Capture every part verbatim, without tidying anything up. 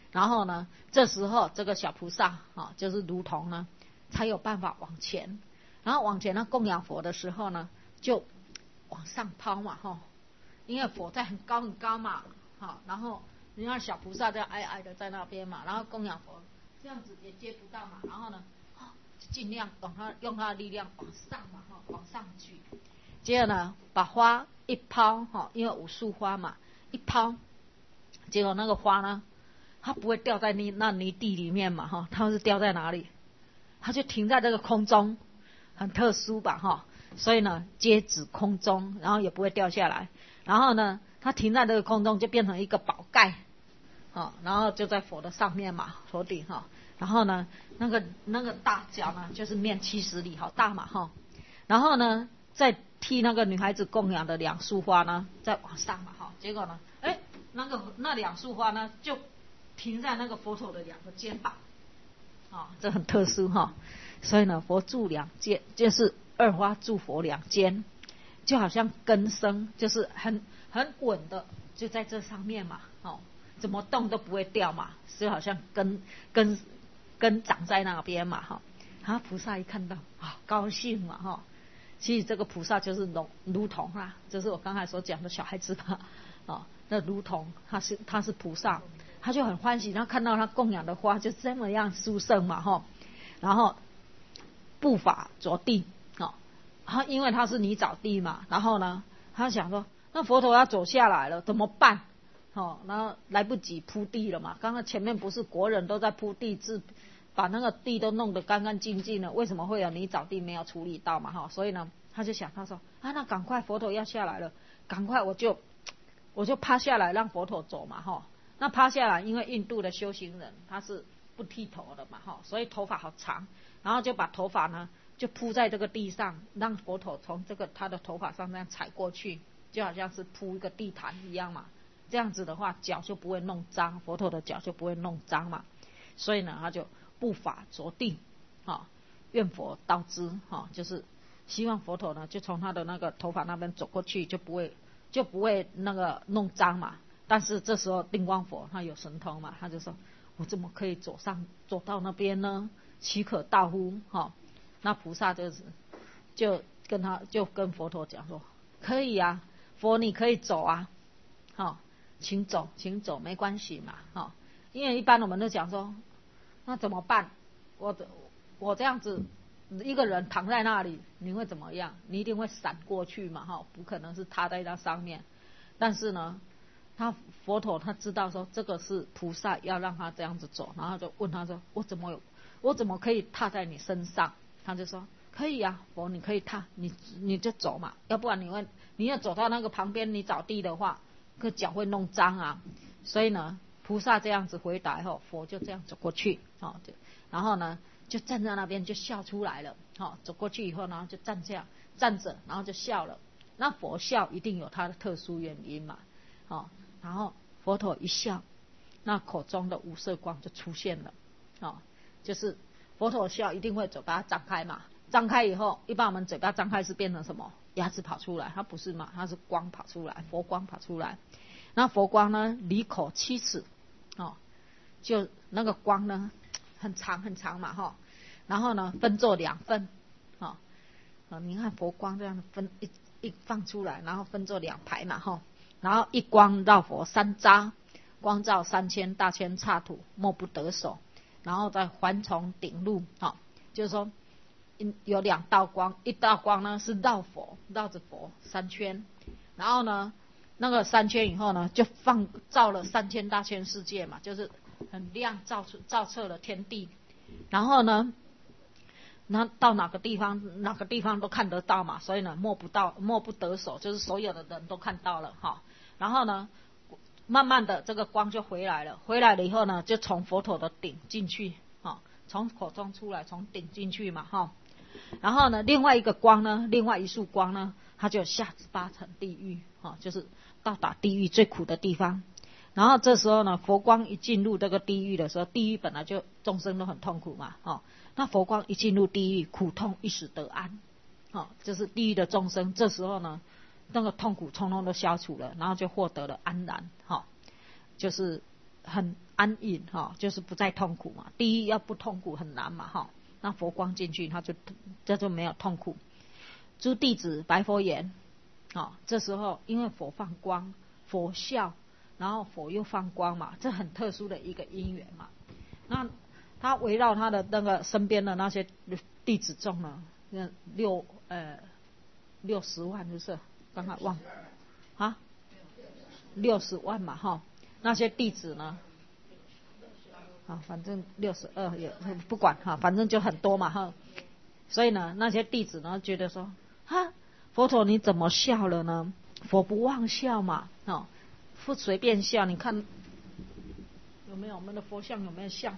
然后呢，这时候这个小菩萨啊，就是如同呢，才有办法往前。然后往前呢，供养佛的时候呢，就往上抛嘛，哈，因为佛在很高很高嘛，好，然后你看小菩萨这样矮矮的在那边嘛，然后供养佛这样子也接不到嘛，然后呢，尽量往他用他的力量往上嘛，哈，往上举。接着呢，把花一抛，哈，因为五束花嘛，一抛，结果那个花呢，它不会掉在泥那泥地里面嘛，哈，它是掉在哪里？它就停在这个空中，很特殊吧，哈，所以呢，皆指空中，然后也不会掉下来。然后呢，它停在这个空中，就变成一个宝盖，好，然后就在佛的上面嘛，佛顶哈。然后呢，那个那个大脚呢，就是面七十里，好大嘛，哈。然后呢，再替那个女孩子供养的两束花呢，再往上嘛，哈。结果呢，哎，那个那两束花呢，就停在那个佛陀的两个肩膀，啊，这很特殊哈。所以呢，佛住两肩，就是二花住佛两肩，就好像根生，就是很很稳的，就在这上面嘛，哦，怎么动都不会掉嘛，就好像根根根长在那边嘛，哈。然后菩萨一看到，啊，高兴嘛，哈。其实这个菩萨就是如如同啊，就是我刚才所讲的小孩子嘛，哦，那如同他是他是菩萨，他就很欢喜，然后看到他供养的花就这么样殊胜嘛，哈。然后步伐着地，哦，他因为他是泥沼地嘛，然后呢，他想说，那佛陀要走下来了怎么办？哦，然后来不及铺地了嘛，刚刚前面不是国人都在铺地自。把那个地都弄得干干净净了，为什么会有泥沼地没有处理到嘛，哈，所以呢，他就想，他说啊，那赶快佛陀要下来了，赶快我就我就趴下来让佛陀走嘛，哈，那趴下来，因为印度的修行人他是不剃头的嘛，哈，所以头发好长，然后就把头发呢就铺在这个地上，让佛陀从这个他的头发上这样踩过去，就好像是铺一个地毯一样嘛，这样子的话脚就不会弄脏，佛陀的脚就不会弄脏嘛，所以呢，他就步伐着地，啊，愿佛道之，哈，就是希望佛陀呢，就从他的那个头发那边走过去，就不会就不会那个弄脏嘛。但是这时候定光佛他有神通嘛，他就说，我怎么可以走上走到那边呢？岂可道乎？哈，那菩萨就是就跟他就跟佛陀讲说，可以啊，佛你可以走啊，好，请走，请走，没关系嘛，哈，因为一般我们都讲说。那怎么办？我我这样子一个人躺在那里，你会怎么样？你一定会闪过去嘛，哈，不可能是踏在那上面。但是呢，他佛陀他知道说这个是菩萨要让他这样子走，然后就问他说：“我怎么有？我怎么可以踏在你身上？”他就说：“可以啊，佛你可以踏，你你就走嘛，要不然你会你要走到那个旁边，你找地的话，个脚会弄脏啊。”所以呢。菩萨这样子回答后，佛就这样走过去，哦，然后呢，就站在那边就笑出来了，哦，走过去以后呢，就站这样站着，然后就笑了。那佛笑一定有他的特殊原因嘛，哦，然后佛陀一笑，那口中的五色光就出现了，哦，就是佛陀笑一定会嘴巴张开嘛，张开以后，一般我们嘴巴张开是变成什么？牙齿跑出来，它不是嘛，它是光跑出来，佛光跑出来。那佛光呢，离口七尺。哦，就那个光呢，很长很长嘛，哈，然后呢，分作两份，哦，你看佛光这样分一一放出来，然后分作两排嘛，哈，然后一光绕佛三匝，光照三千大千刹土，莫不得手，然后再环从顶路，哈，就是说有两道光，一道光呢是绕佛，绕着佛三圈，然后呢。那个三圈以后呢，就放照了三千大千世界嘛，就是很亮，照出照彻了天地。然后呢，那到哪个地方，哪个地方都看得到嘛，所以呢，摸不到，摸不得手，就是所有的人都看到了哈。然后呢，慢慢的这个光就回来了，回来了以后呢，就从佛陀的顶进去，哈，从口中出来，从顶进去嘛，哈。然后呢，另外一个光呢，另外一束光呢，它就下至八层地狱，哈，就是到达地狱最苦的地方。然后这时候呢，佛光一进入这个地狱的时候，地狱本来就众生都很痛苦嘛，哦，那佛光一进入地狱，苦痛一时得安，哦，就是地狱的众生，这时候呢，那个痛苦通通都消除了，然后就获得了安然，哈，就是很安隐哈，就是不再痛苦嘛。第一要不痛苦很难嘛哈，那佛光进去，他就这就没有痛苦。诸弟子白佛言，啊，这时候因为佛放光，佛笑，然后佛又放光嘛，这很特殊的一个因缘嘛。那他围绕他的那个身边的那些弟子众呢，六呃六十万就是，刚才忘啊，六十万嘛哈。那些弟子呢，啊，反正六十二也不管哈，反正就很多嘛哈。所以呢，那些弟子呢觉得说，哈，佛陀你怎么笑了呢？佛不忘笑嘛，哦，不随便笑。你看有没有我们的佛像有没有笑？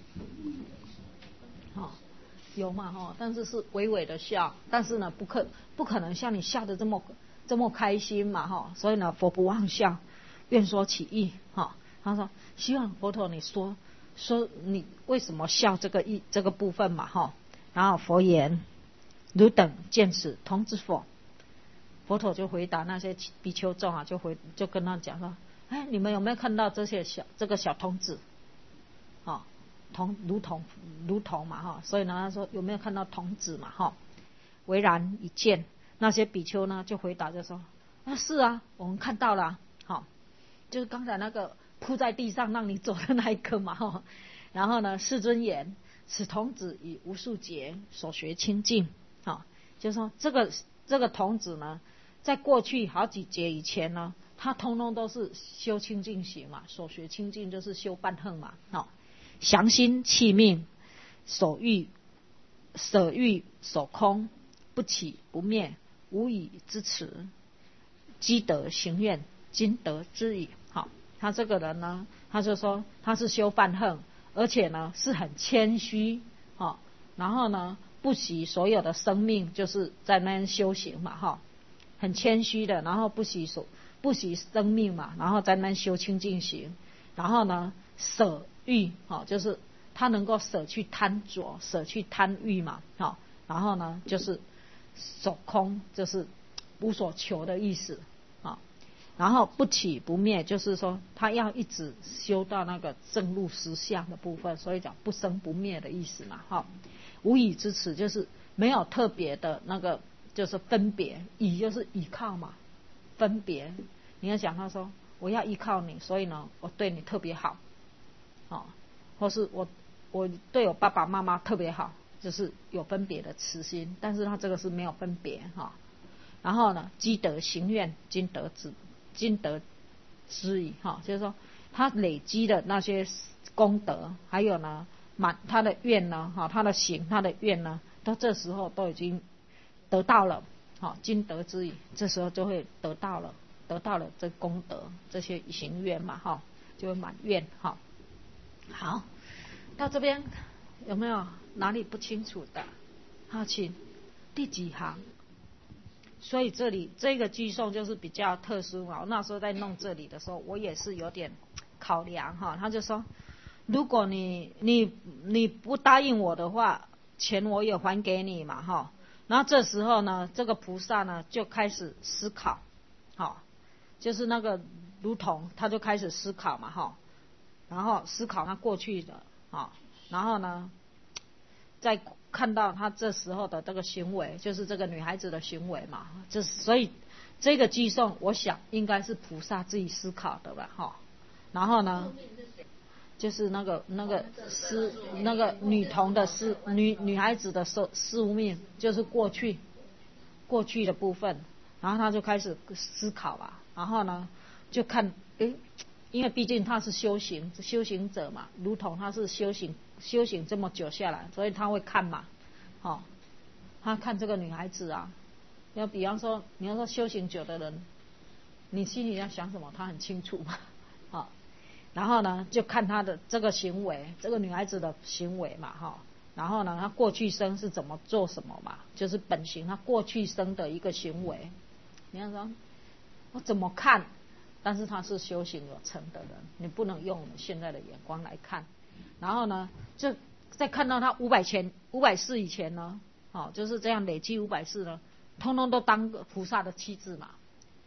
哦，有嘛哈，但是是微微的笑，但是呢不可不可能像你笑得这么这么开心嘛哈。所以呢，佛不忘笑，愿说其意哈。他说希望佛陀你说说你为什么笑这个意这个部分嘛哈。然后佛言：汝等见此童子否？佛陀就回答那些比丘众啊，就回就跟他讲说：哎，你们有没有看到这些小这个小童子？哦，童如童如童嘛哈。所以呢，他说有没有看到童子嘛哈？唯然一见。那些比丘呢就回答就说：啊是啊，我们看到了。好，就是刚才那个铺在地上让你走的那一个嘛哈。然后呢，世尊言：此童子以无数劫所学清净。好，就是说这个这个童子呢，在过去好几劫以前呢，他通通都是修清净行嘛，所学清净就是修半横嘛。好，降心弃命，所欲舍欲所空，不起不灭，无以支持，积德行愿，今得之矣。好，他这个人呢，他就说他是修半横，而且呢是很谦虚，好，然后呢不惜所有的生命，就是在那边修行嘛哈，很谦虚的，然后不惜所不惜生命嘛，然后在那边修清净行，然后呢舍欲，好，就是他能够舍去贪着，舍去贪欲嘛，好，然后呢就是守空，就是无所求的意思啊。然后不起不灭，就是说他要一直修到那个正入实相的部分，所以讲不生不灭的意思嘛，哈。无以支持，就是没有特别的那个，就是分别，以就是依靠嘛，分别。你要讲他说我要依靠你，所以呢我对你特别好，哦，或是我我对我爸爸妈妈特别好，就是有分别的慈心，但是他这个是没有分别哈。然后呢，积德行愿，今得之，今得之矣哈，就是说他累积的那些功德，还有呢满他的愿呢哈，他的行他的愿呢，到这时候都已经得到了，好，今得之矣，这时候就会得到了，得到了这功德，这些行愿嘛哈，就会满愿哈。好，到这边有没有哪里不清楚的？好，请第几行？所以这里这个寄送就是比较特殊嘛。那时候在弄这里的时候，我也是有点考量哈。他就说，如果你你你不答应我的话，钱我也还给你嘛哈。然后这时候呢，这个菩萨呢就开始思考，好，就是那个如同他就开始思考嘛哈，然后思考他过去的啊，然后呢，再看到他这时候的这个行为，就是这个女孩子的行为嘛，这所以这个寄送，我想应该是菩萨自己思考的吧哈。然后呢，就是那个那个师那个女童的师女女孩子的寿寿命，就是过去过去的部分，然后他就开始思考啊，然后呢就看诶，因为毕竟他是修行修行者嘛，如同他是修行修行这么久下来，所以他会看嘛，哦，他看这个女孩子啊，要比方说你要说修行久的人，你心里要想什么，他很清楚嘛，哦，然后呢就看她的这个行为，这个女孩子的行为嘛，哈，然后呢她过去生是怎么做什么嘛，就是本行她过去生的一个行为。你要说我怎么看，但是他是修行有成的人，你不能用我们现在的眼光来看。然后呢就在看到他五百前五百世以前呢，哦，就是这样累积五百世呢，通通都当菩萨的妻子嘛，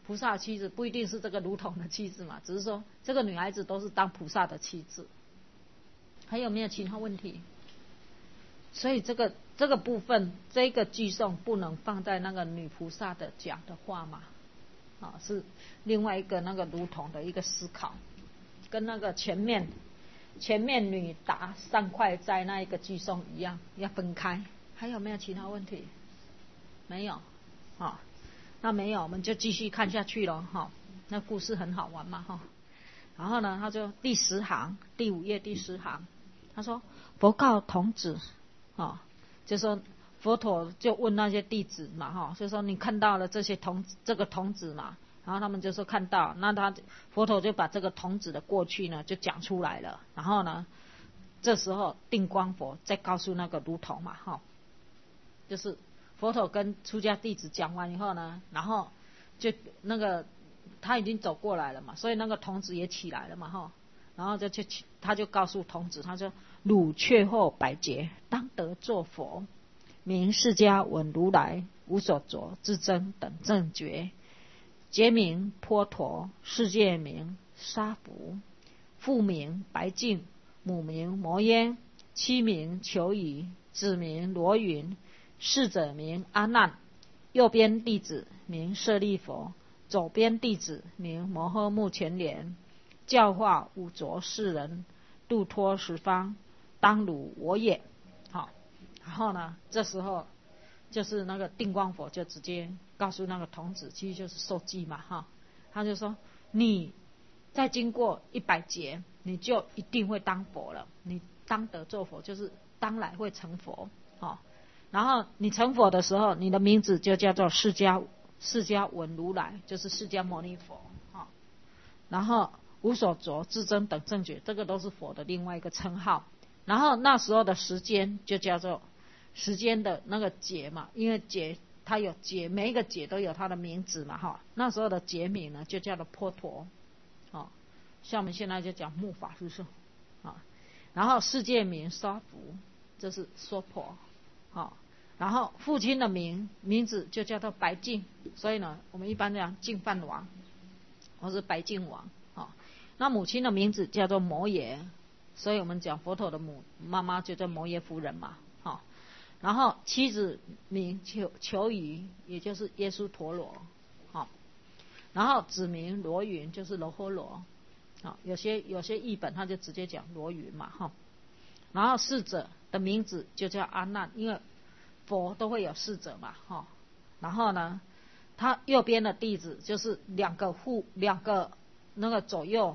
菩萨的妻子不一定是这个卢仝的妻子嘛，只是说这个女孩子都是当菩萨的妻子。还有没有其他问题？所以这个这个部分，这个偈颂不能放在那个女菩萨的讲的话嘛，啊，是另外一个那个卢仝的一个思考，跟那个前面前面女答三块斋那一个偈颂一样，要分开。还有没有其他问题？没有，啊，那没有，我们就继续看下去了哈。那故事很好玩嘛哈。然后呢，他就第十行，第五页第十行，他说：“佛告童子，啊，就说佛陀就问那些弟子嘛哈，就说你看到了这些童这个童子嘛，然后他们就说看到，那他佛陀就把这个童子的过去呢就讲出来了。然后呢，这时候定光佛再告诉那个卢仝嘛哈。”就是佛陀跟出家弟子讲完以后呢，然后就那个他已经走过来了嘛，所以那个童子也起来了嘛哈，然后就去他就告诉童子，他说：“汝却后百劫，当得作佛，名释迦文如来，无所着自真等正觉，劫名颇陀，世界名沙弗，父名白净，母名摩耶，妻名求夷，子名罗云。逝者名阿难，右边弟子名舍利佛，左边弟子名摩诃目犍连，教化五浊世人，度脱十方，当如我也。”好，然后呢，这时候就是那个定光佛就直接告诉那个童子，其实就是受记嘛哈，他就说：“你再经过一百劫，你就一定会当佛了，你当得做佛，就是当来会成佛哦。然后你成佛的时候，你的名字就叫做释迦释迦文如来，就是释迦牟尼佛啊。然后无所着自真等正觉，这个都是佛的另外一个称号。然后那时候的时间就叫做时间的那个劫嘛，因为劫它有劫，每一个劫都有它的名字嘛哈。那时候的劫名呢就叫做颇陀啊，像我们现在就讲木法，是不是啊？然后世界名沙弗，这是娑婆。好，然后父亲的名名字就叫做白净，所以呢，我们一般讲净饭王，或是白净王。好，那母亲的名字叫做摩耶，所以我们讲佛陀的母妈妈就叫摩耶夫人嘛。好，然后妻子名求求夷，也就是耶稣陀罗。好，然后子名罗云，就是罗诃罗。好，有些有些译本他就直接讲罗云嘛哈。然后逝者的名字就叫阿难，因为佛都会有逝者嘛哈。然后呢，他右边的弟子就是两个护两个那个左右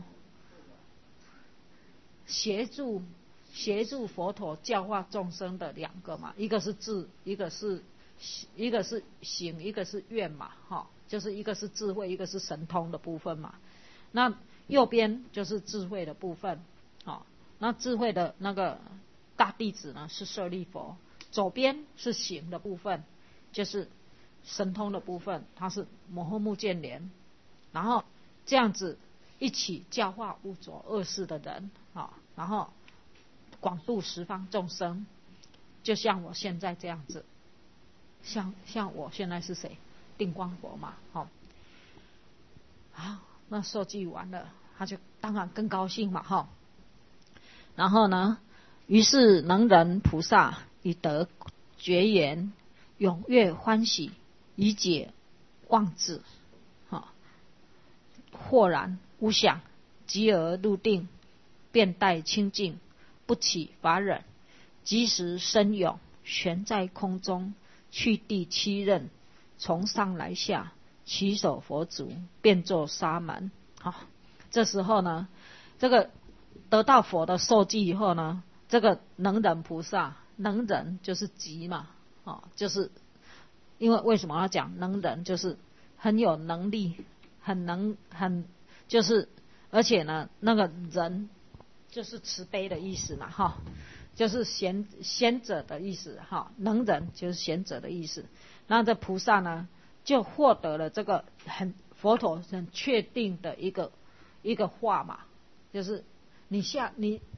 协助协助佛陀教化众生的两个嘛，一个是智，一个是一个是行，一个是愿嘛哈，就是一个是智慧，一个是神通的部分嘛。那右边就是智慧的部分，好。那智慧的那个大弟子呢是舍利佛，左边是行的部分，就是神通的部分，他是摩诃目犍连。然后这样子一起教化五浊恶世的人啊，然后广度十方众生，就像我现在这样子，像像我现在是谁？定光佛嘛，好，好，那受记完了，他就当然更高兴嘛，哈。然后呢，于是能仁菩萨以得觉言，踊跃欢喜，以解妄智，哈，豁然无想，即而入定，便待清净，不起法忍，即时身勇，悬在空中，去第七任，从上来下，起手佛足，变作沙门。好，这时候呢，这个得到佛的受记以后呢，这个能仁菩萨，能仁就是极嘛，哦，就是因为为什么要讲能仁，就是很有能力，很能很就是而且呢，那个仁就是慈悲的意思嘛，哈，就是贤贤者的意思，哈，能仁就是贤者的意思。那这菩萨呢，就获得了这个很佛陀很确定的一个一个话嘛，就是你下你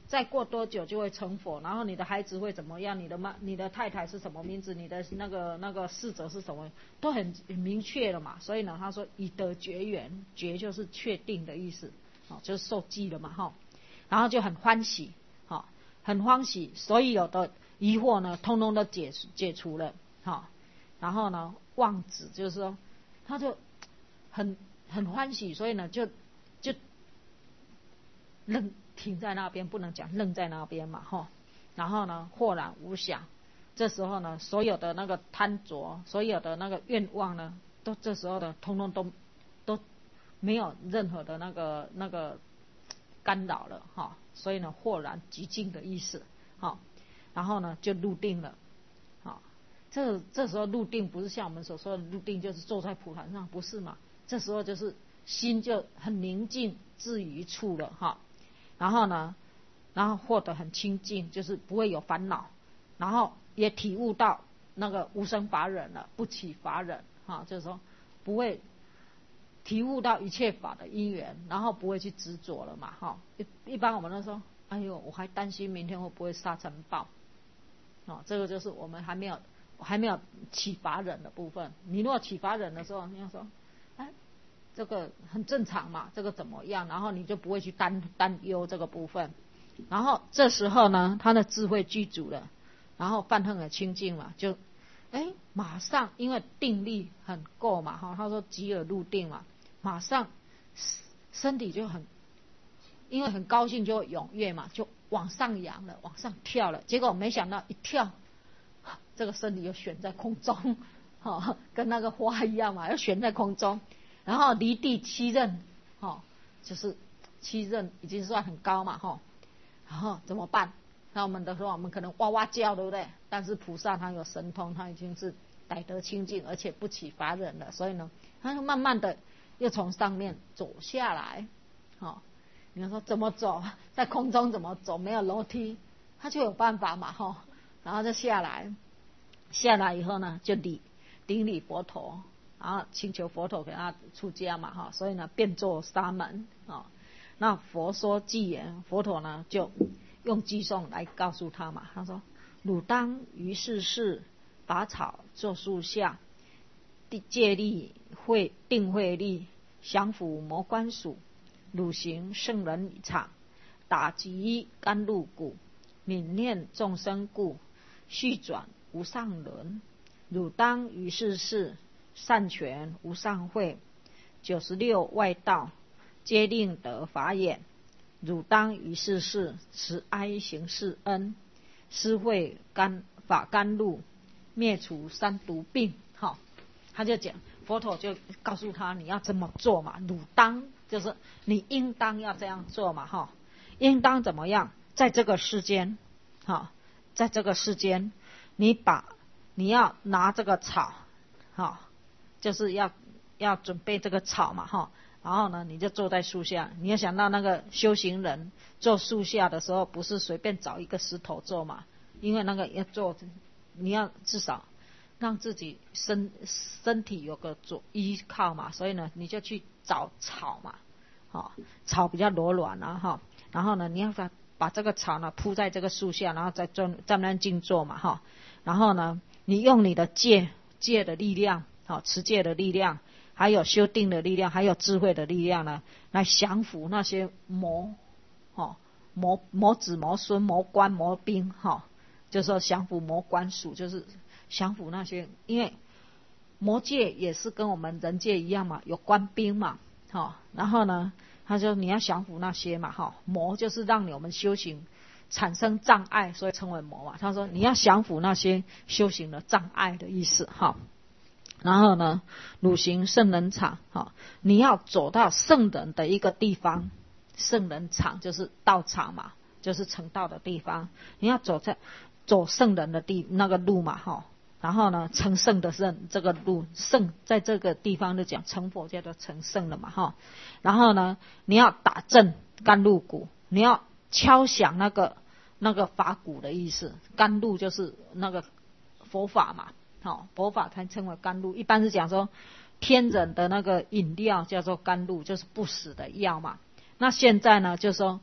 再过多久就会成佛，然后你的孩子会怎么样，你的妈你的太太是什么名字，你的那个那个逝者是什么，都很明确了嘛。所以呢他说以德绝缘，绝就是确定的意思，哦，就是受记了嘛哈。然后就很欢喜，哦，很欢喜，所以有的疑惑呢通通都解解除了，哦，然后呢望子就是说他就很很欢喜，所以呢就就愣停在那边，不能讲愣在那边嘛哈。然后呢豁然无想，这时候呢所有的那个贪着，所有的那个愿望呢，都这时候呢通通都都没有任何的那个那个干扰了哈。所以呢豁然极尽的意思哈。然后呢就入定了。好，这这时候入定不是像我们所说的入定就是坐在蒲团上，不是嘛？这时候就是心就很宁静至于处了哈。然后呢然后获得很清净，就是不会有烦恼，然后也体悟到那个无生法忍了，不起法忍哈，就是说不会体悟到一切法的因缘，然后不会去执着了嘛哈。一一般我们都说哎呦我还担心明天会不会沙尘暴，哦，这个就是我们还没有还没有起法忍的部分。你如果起法忍的时候，你要说哎这个很正常嘛，这个怎么样，然后你就不会去担担忧这个部分。然后这时候呢他的智慧具足了，然后梵行也清净嘛，就哎马上因为定力很够嘛哈，他说即而入定嘛，马上身体就很因为很高兴就踊跃嘛，就往上扬了，往上跳了。结果没想到一跳，这个身体又悬在空中，哦，跟那个花一样嘛，要悬在空中。然后离地七仞，哦，就是七仞已经算很高嘛，哈。然后怎么办？那我们的时候我们可能哇哇叫，对不对？但是菩萨他有神通，他已经是逮得清净，而且不起法忍了，所以呢，他就慢慢的又从上面走下来，哦。你说怎么走？在空中怎么走？没有楼梯，他就有办法嘛，哈。然后就下来，下来以后呢，就礼顶礼佛陀，然后请求佛陀给他出家嘛，哈。所以呢，变作沙门啊。那佛说偈言，佛陀呢就用偈颂来告诉他嘛，他说：汝当于世事，拔草作树下，戒力会定慧力，降伏魔关属。汝行圣人场，打击甘露谷，悯念众生故，续转无上轮。汝当于世事，善权无上慧，九十六外道，皆令得法眼。汝当于世事，慈哀行世恩，施惠甘法甘露，灭除三毒病。好，他就讲，佛陀就告诉他你要这么做嘛，汝当就是你应当要这样做嘛，哈，应当怎么样？在这个世间，哈，在这个世间，你把你要拿这个草，哈，就是要要准备这个草嘛，哈。然后呢，你就坐在树下。你要想到那个修行人坐树下的时候，不是随便找一个石头坐嘛，因为那个要坐，你要至少让自己身身体有个做依靠嘛，所以呢，你就去找草嘛，好，草比较柔软啊哈。然后呢，你要把把这个草呢铺在这个树下，然后再坐在那静坐嘛哈。然后呢，你用你的戒戒的力量，好，持戒的力量。还有修定的力量，还有智慧的力量呢，来降服那些魔，哦，魔魔子、魔孙、魔官、魔兵，哈、哦，就是说降服魔官属，就是降服那些，因为魔界也是跟我们人界一样嘛，有官兵嘛，哈、哦，然后呢，他说你要降服那些嘛，哈、哦，魔就是让我们修行产生障碍，所以称为魔嘛。他说你要降服那些修行的障碍的意思，哈、哦。然后呢，汝行圣人场，好，你要走到圣人的一个地方，圣人场就是道场嘛，就是成道的地方。你要走在走圣人的地那个路嘛，哈。然后呢，成圣的圣这个路，圣在这个地方就讲成佛叫做成圣了嘛，哈。然后呢，你要打正甘露鼓，你要敲响那个那个法鼓的意思，甘露就是那个佛法嘛。好，佛法才称为甘露。一般是讲说天人的那个饮料叫做甘露，就是不死的药嘛。那现在呢，就是说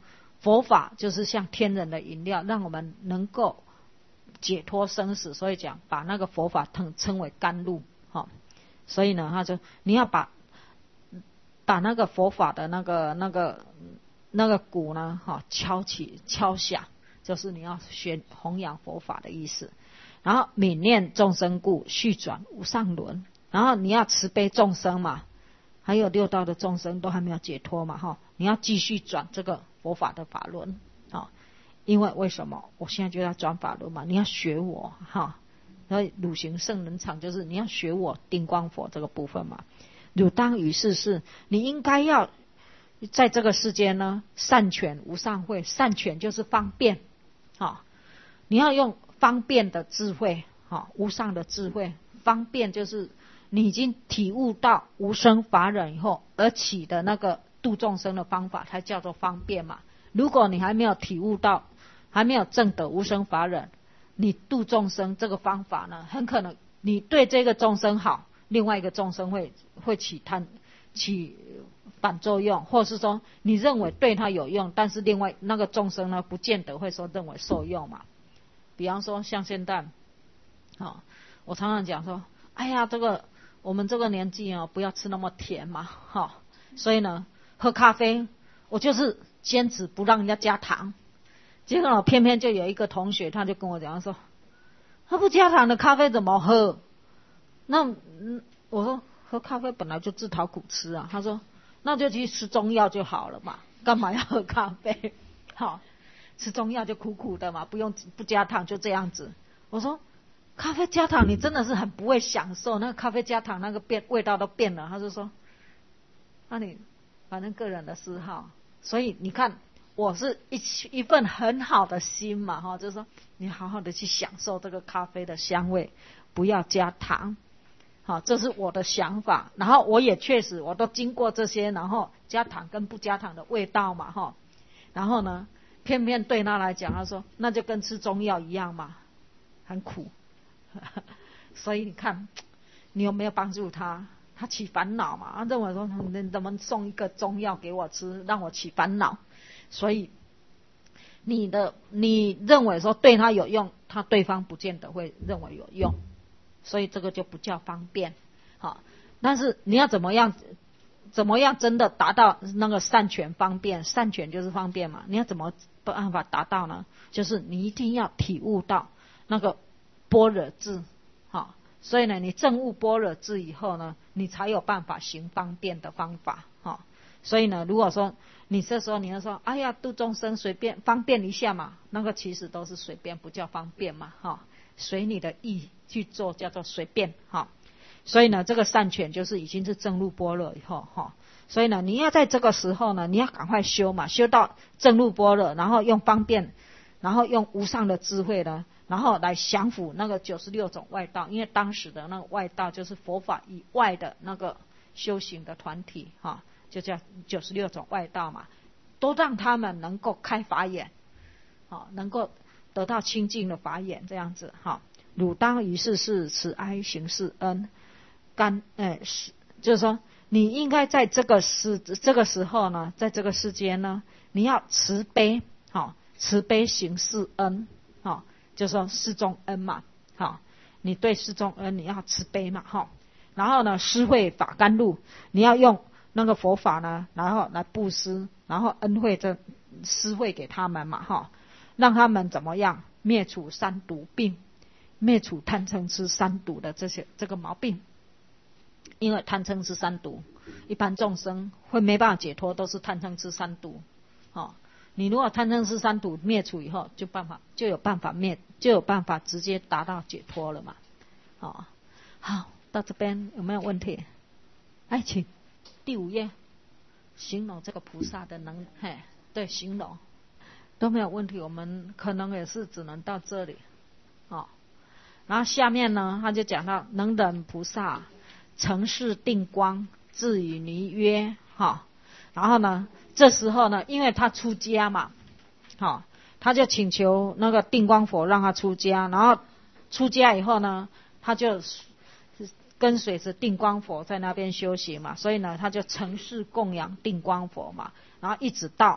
佛法就是像天人的饮料，让我们能够解脱生死，所以讲把那个佛法称称为甘露，哦，所以呢，他就你要把把那个佛法的那个那个那个鼓呢，哈、哦，敲起敲响，就是你要学弘扬佛法的意思。然后悯念众生故，续转无上轮。然后你要慈悲众生嘛，还有六道的众生都还没有解脱嘛，哈、哦，你要继续转这个佛法的法轮，啊、哦。因为为什么？我现在就要转法轮嘛，你要学我哈。然后汝行圣人场就是你要学我定光佛这个部分嘛。汝当于世事，你应该要在这个世间呢，善权无上慧。善权就是方便，啊，你要用方便的智慧，啊，无上的智慧。方便就是你已经体悟到无生法忍以后而起的那个度众生的方法，才叫做方便嘛。如果你还没有体悟到，还没有证得无生法忍，你度众生这个方法呢，很可能你对这个众生好，另外一个众生会会起贪起反作用，或是说你认为对他有用，但是另外那个众生呢，不见得会说认为受用嘛。比方说像现在，哦，我常常讲说，哎呀，这个我们这个年纪啊，不要吃那么甜嘛，哈、哦，所以呢，喝咖啡我就是坚持不让人家加糖。结果偏偏就有一个同学，他就跟我讲说，他不加糖的咖啡怎么喝？那嗯，我说喝咖啡本来就自讨苦吃啊。他说那就去吃中药就好了嘛，干嘛要喝咖啡？好，吃中药就苦苦的嘛，不用不加糖就这样子。我说咖啡加糖你真的是很不会享受，那个咖啡加糖那个变味道都变了。他就说那你反正个人的嗜好，所以你看我是一一份很好的心嘛，哈，就是说你好好的去享受这个咖啡的香味，不要加糖，好，这是我的想法。然后我也确实我都经过这些，然后加糖跟不加糖的味道嘛，哈，然后呢，偏偏对他来讲，他说那就跟吃中药一样嘛，很苦，所以你看你有没有帮助他？他起烦恼嘛，他认为说你怎么送一个中药给我吃，让我起烦恼。所以你的你认为说对他有用，他对方不见得会认为有用，所以这个就不叫方便。好，但是你要怎么样怎么样真的达到那个善权方便？善权就是方便嘛，你要怎么办法达到呢？就是你一定要体悟到那个般若智。好，所以呢你证悟般若智以后呢，你才有办法行方便的方法。好，所以呢如果说你这时候你要说哎呀度众生随便方便一下嘛，那个其实都是随便，不叫方便嘛，哈，随你的意去做叫做随便，哈。所以呢这个善权就是已经是证入般若以后，哈，所以呢你要在这个时候呢你要赶快修嘛，修到证入般若，然后用方便，然后用无上的智慧呢，然后来降伏那个九十六种外道。因为当时的那个外道就是佛法以外的那个修行的团体，哈，就叫九十六种外道嘛，都让他们能够开法眼，好，能够得到清净的法眼，这样子，好。汝当于世事慈哀行是恩，甘，呃，就是说你应该在这个时这个时候呢，在这个世间呢，你要慈悲，好，慈悲行是恩，好，就是说世众恩嘛，好，你对世众恩你要慈悲嘛，好，然后呢施惠法甘露，你要用那个佛法呢，然后来布施，然后恩惠这施惠给他们嘛，哈，让他们怎么样灭除三毒病，灭除贪嗔痴三毒的这些这个毛病。因为贪嗔痴三毒，一般众生会没办法解脱，都是贪嗔痴三毒。哦，你如果贪嗔痴三毒灭除以后，就办法就有办法灭，就有办法直接达到解脱了嘛。哦，好，到这边有没有问题？哎，请第五页，形容这个菩萨的能，嘿，对，形容都没有问题，我们可能也是只能到这里。哦，然后下面呢，他就讲到能忍菩萨成事定光，自与尼约，哈，然后呢，这时候呢，因为他出家嘛，好，他就请求那个定光佛让他出家，然后出家以后呢，他就跟随着定光佛在那边修行嘛，所以呢，他就成事供养定光佛嘛，然后一直到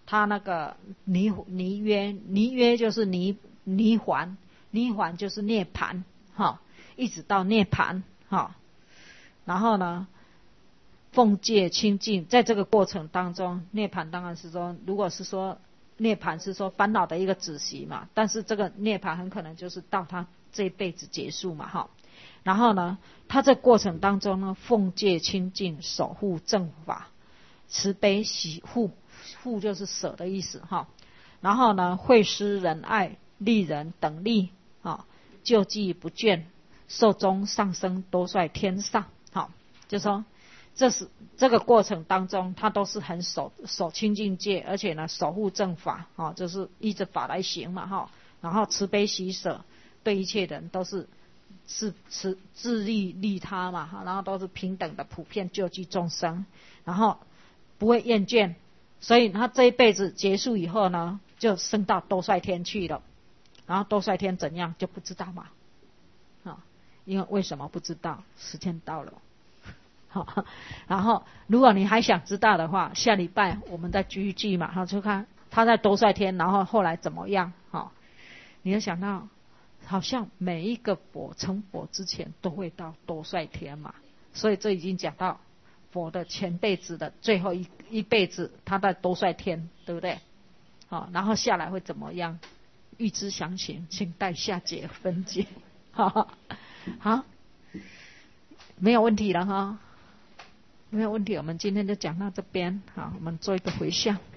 他那个泥泥约，泥约就是泥泥环，泥环就是涅槃，哈，一直到涅槃，哈。然后呢，奉戒清净，在这个过程当中，涅槃当然是说，如果是说涅槃是说烦恼的一个止息嘛，但是这个涅槃很可能就是到他这一辈子结束嘛，哈。然后呢，他这过程当中呢，奉戒清净，守护正法，慈悲喜护，护就是舍的意思哈。然后呢，惠施仁爱，利人等利啊，救济不倦，寿终上升，多率天上。好，就说这是这个过程当中，他都是很守守清净戒，而且呢，守护正法啊，就是依着法来行嘛哈。然后慈悲喜舍，对一切人都是。是是自利利他嘛，然后都是平等的普遍救济众生，然后不会厌倦，所以他这一辈子结束以后呢，就升到多率天去了。然后多率天怎样就不知道嘛，啊，因为为什么不知道？时间到了。好，然后如果你还想知道的话，下礼拜我们再继续记嘛，好，就看他在多率天，然后后来怎么样，好，你要想到。好像每一个佛成佛之前都会到多率天嘛，所以这已经讲到佛的前辈子的最后一一辈子，他在多率天，对不对？好，然后下来会怎么样？欲知详情，请待下节分解。好，好，没有问题了哈，没有问题，我们今天就讲到这边，好，我们做一个回向。